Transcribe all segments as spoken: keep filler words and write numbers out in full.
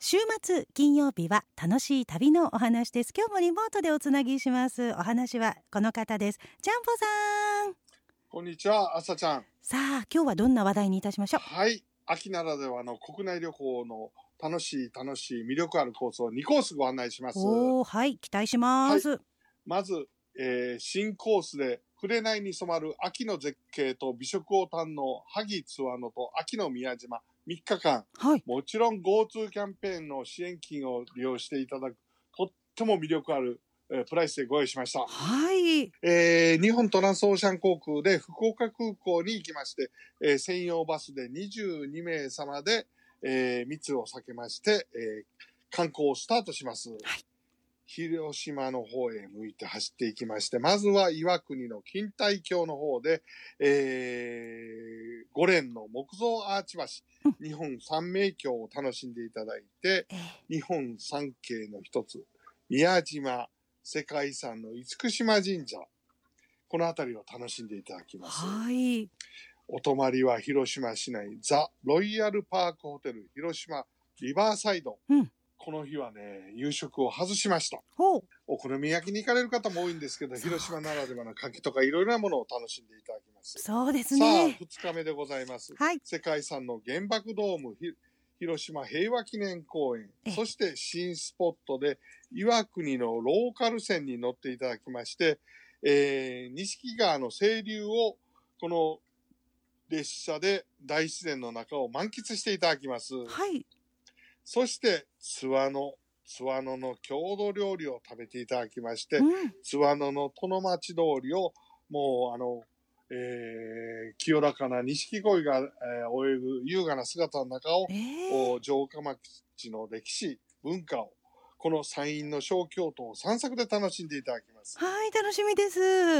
週末金曜日は楽しい旅のお話です。今日もリモートでおつなぎします。お話はこの方です。ジャンボさん、 こんにちは、朝ちゃん。 さあ今日はどんな話題にいたしましょう。 はい、秋ならではの国内旅行の楽しい楽しい魅力あるコースをにコースご案内します。 おー、はい、期待します。 はい、まず、えー、新コースで紅に染まる秋の絶景と美食を堪能、萩津和野と秋の宮島みっかかん、 はい、 もちろん GoTo キャンペーンの支援金を利用していただくとっても魅力ある、えー、プライスでご用意しました。 はい、 えー、日本トランスオーシャン航空で福岡空港に行きまして、えー、専用バスでにじゅうにめいさまで、えー、密を避けまして、えー、観光をスタートします。はい、広島の方へ向いて走っていきまして、まずは岩国の錦帯橋の方で、えー、ごれんの木造アーチ橋、うん、日本三名橋を楽しんでいただいて、えー、日本三景の一つ、宮島、世界遺産の厳島神社、この辺りを楽しんでいただきます。 はい。 お泊まりは広島市内ザ・ロイヤルパークホテル広島リバーサイド。うん、この日はね、夕食を外しました。 ほう。 お好み焼きに行かれる方も多いんですけど、広島ならではの牡蠣とかいろいろなものを楽しんでいただきます。 そうですね。 さあ、ふつかめでございます。 はい。 世界遺産の原爆ドーム、広島平和記念公園、そして新スポットで岩国のローカル線に乗っていただきまして、えー、錦川の清流をこの列車で大自然の中を満喫していただきます。 はい。 そして津和野、津和野の郷土料理を食べていただきまして、うん、津和野の殿町通りをもうあの、えー、清らかな錦鯉が、えー、泳ぐ優雅な姿の中を、えー、城下町の歴史文化をこの山陰の小京都を散策で楽しんでいただきます。 はい、楽しみです。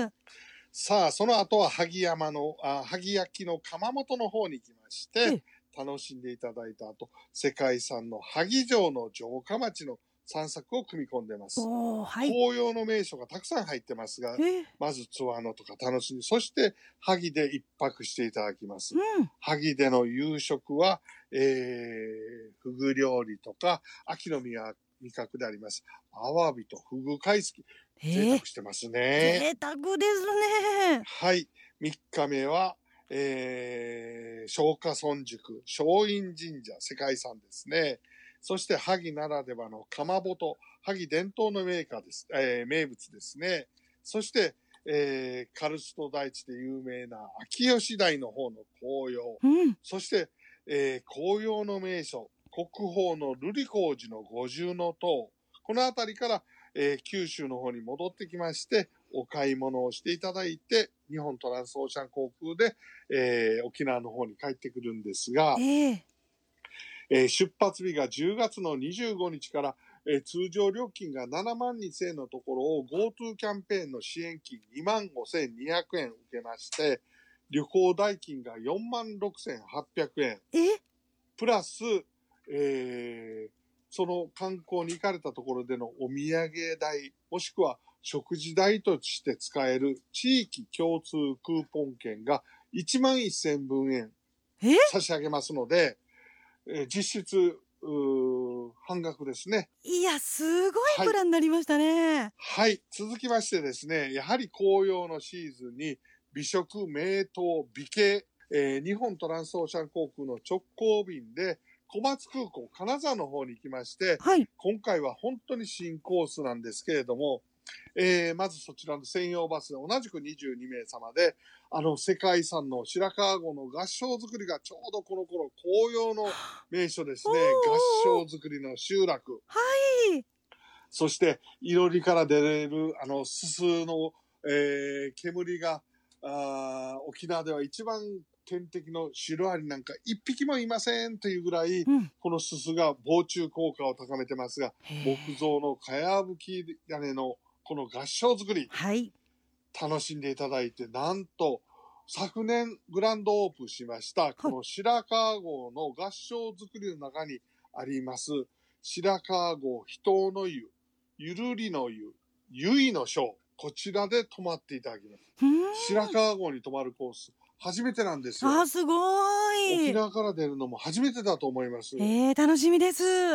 さあ、その後は萩山のあ萩焼の窯元の方に行きまして、楽しんでいただいた後、世界遺産の萩城の城下町の散策を組み込んでます。はい、紅葉の名所がたくさん入ってますが、まず津和野とか楽しんで、そして萩で一泊していただきます。うん、萩での夕食は、えー、フグ料理とか、秋の味覚であります。アワビとフグ貝すき。贅沢してますね。 贅沢ですね。 はい。みっかめは、えー、松下村塾、松陰神社、世界遺産ですね。そして、萩ならではの窯元、萩伝統のメーカーです、えー、名物ですね。そして、えー、カルスト大地で有名な秋吉台の方の紅葉。うん、そして、えー、紅葉の名所、国宝の瑠璃光寺の五重塔。この辺りから、えー、九州の方に戻ってきまして、お買い物をしていただいて、日本トランスオーシャン航空で、えー、沖縄の方に帰ってくるんですが、えーえー、出発日がじゅうがつのにじゅうごにちから、えー、通常料金がななまんにせんえんのところを GoTo キャンペーンの支援金にまんごせんにひゃくえん受けまして、旅行代金がよんまんろくせんはっぴゃくえん。 えプラス、えー、その観光に行かれたところでのお土産代、もしくは食事代として使える地域共通クーポン券がいちまんせんぶんえん差し上げますので、えー、実質半額ですね。 いや、すごいプランになりましたね。 はい、はい。続きましてですね、やはり紅葉のシーズンに美食、名湯、美景、えー、日本トランスオーシャン航空の直行便で小松空港、金沢の方に行きまして、はい、今回は本当に新コースなんですけれども、えー、まずそちらの専用バスで同じくにじゅうにめいさまで、あの世界遺産の白川郷の合掌造りがちょうどこの頃紅葉の名所ですね。合掌造りの集落。 はい。 そしていろりから出れるあのすすの、えー、煙があ沖縄では一番天敵のシロアリなんか一匹もいませんというぐらい、うん、このすすが防虫効果を高めてますが、木造のかやぶき屋根のこの合掌造り、はい、楽しんでいただいて、なんと昨年グランドオープンしました、はい、この白川郷の合掌造りの中にあります白川郷秘湯の湯、ゆるりの湯、ゆいの章、こちらで泊まっていただきます。白川郷に泊まるコース初めてなんですよ。 あ、すごい。 沖縄から出るのも初めてだと思います。 えー、楽しみです。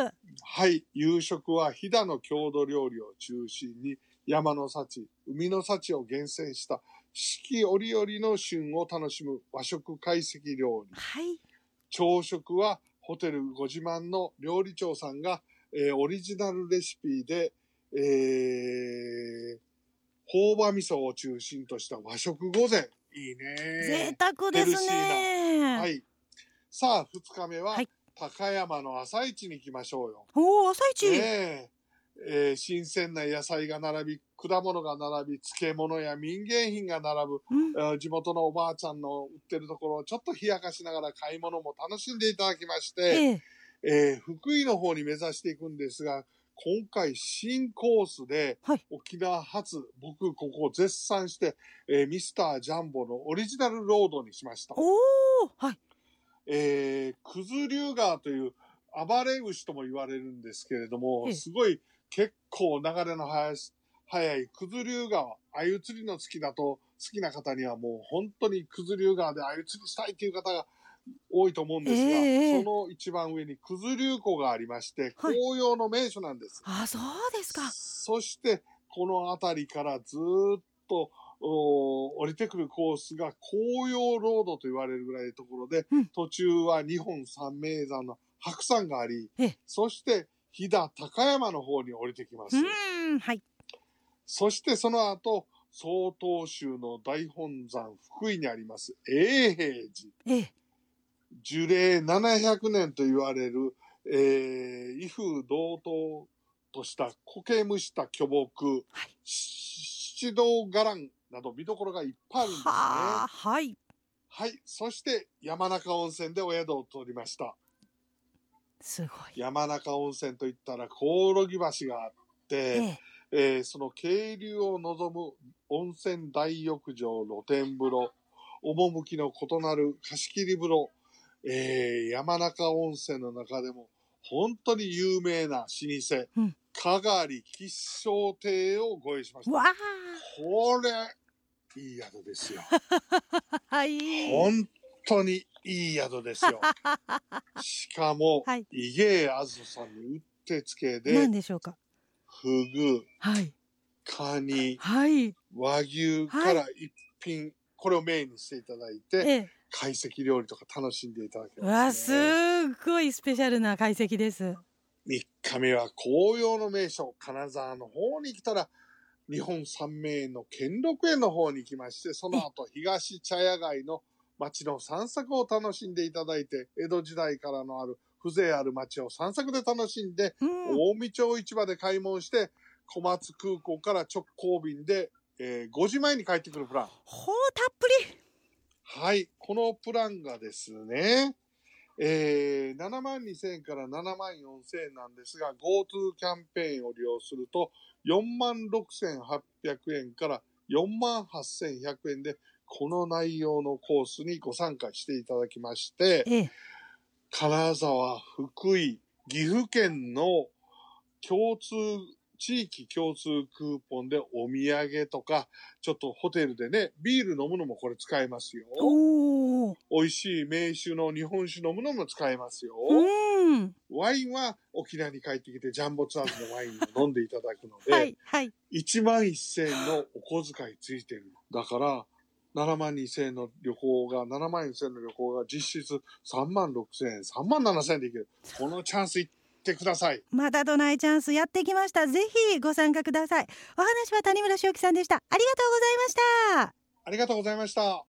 はい、夕食は飛騨の郷土料理を中心に山の幸、海の幸を厳選した四季折々の旬を楽しむ和食懐石料理。 はい。 朝食はホテルご自慢の料理長さんが、えー、オリジナルレシピで、えー、朴葉味噌を中心とした和食御膳。いいね。 贅沢ですね。 はい。さあ、二日目は、はい、高山の朝市に行きましょうよ。 おー、朝市。 ねええー、新鮮な野菜が並び、果物が並び、漬物や民芸品が並ぶ、うん、地元のおばあちゃんの売ってるところをちょっと冷やかしながら買い物も楽しんでいただきまして、えええー、福井の方に目指していくんですが、今回新コースで、はい、沖縄発、僕ここ絶賛して、えー、ミスタージャンボのオリジナルロードにしました。 おー、はい。 えー、九頭竜川という暴れ牛とも言われるんですけれども、すごい結構流れの速い、速い九頭竜川、鮎釣りの好きだと、好きな方にはもう本当に九頭竜川で鮎釣りしたいという方が多いと思うんですが、えー、その一番上に九頭竜湖がありまして、はい、紅葉の名所なんです。 あ、そうですか。 そしてこの辺りからずっと降りてくるコースが紅葉ロードと言われるぐらいのところで、うん、途中は日本三名山の白山があり、そして飛騨高山の方に降りてきます。 うん、はい。 そしてその後、曹洞宗の大本山福井にあります永平寺。ええ、樹齢ななひゃくねんと言われる、えー、威風堂々とした苔むした巨木、はい、七道伽藍など見どころがいっぱいあるんですね。 は、はい。 はい。そして山中温泉でお宿を取りました。 すごい。 山中温泉といったらコオロギ橋があって、えええー、その渓流を望む温泉大浴場、露天風呂、趣の異なる貸し切り風呂、えー、山中温泉の中でも本当に有名な老舗、うん、かがり吉祥亭をご用意しました。 わこれ、いい宿ですよ。 はい。 本当にいい宿ですよ。しかも、はい、伊芸あずさんにうってつけで、 何でしょうか。 フグ、 はい、 カニ、 はい、 和牛から一品、はい、これをメインにしていただいて、ええ、懐石料理とか楽しんでいただけますね。 わ、すごいスペシャルな懐石です。 みっかめは紅葉の名所、金沢の方に来たら、日本三名園の兼六園の方に行きまして、その後東茶屋街の街の散策を楽しんでいただいて、江戸時代からのある風情ある街を散策で楽しんで、うん、近江町市場で買い物して、小松空港から直行便で、えー、ごじまえに帰ってくるプラン。 ほう、たっぷり。 はい、このプランがですね、えー、ななまんにせんえんからななまんよんせんえんなんですが、GoTo キャンペーンを利用するとよんまんろくせんはっぴゃくえんからよんまんはっせんひゃくえんで、この内容のコースにご参加していただきまして、ええ、金沢、福井、岐阜県の共通、地域共通クーポンでお土産とか、ちょっとホテルでね、ビール飲むのもこれ使えますよ。お美味しい名酒の日本酒飲むのも使えますよ。うん、ワインは沖縄に帰ってきてジャンボツアーズのワインを飲んでいただくので、はい、はい、いちまんせんえんのお小遣いついてる。だから、ななまんにせんえんの旅行が、ななまんせんえんの旅行が実質さんまんろくせんえん、さんまんななせんえんでいける。このチャンスいってください。 まだとないチャンスやってきました。ぜひご参加ください。お話は谷村正樹さんでした。ありがとうございました。 ありがとうございました。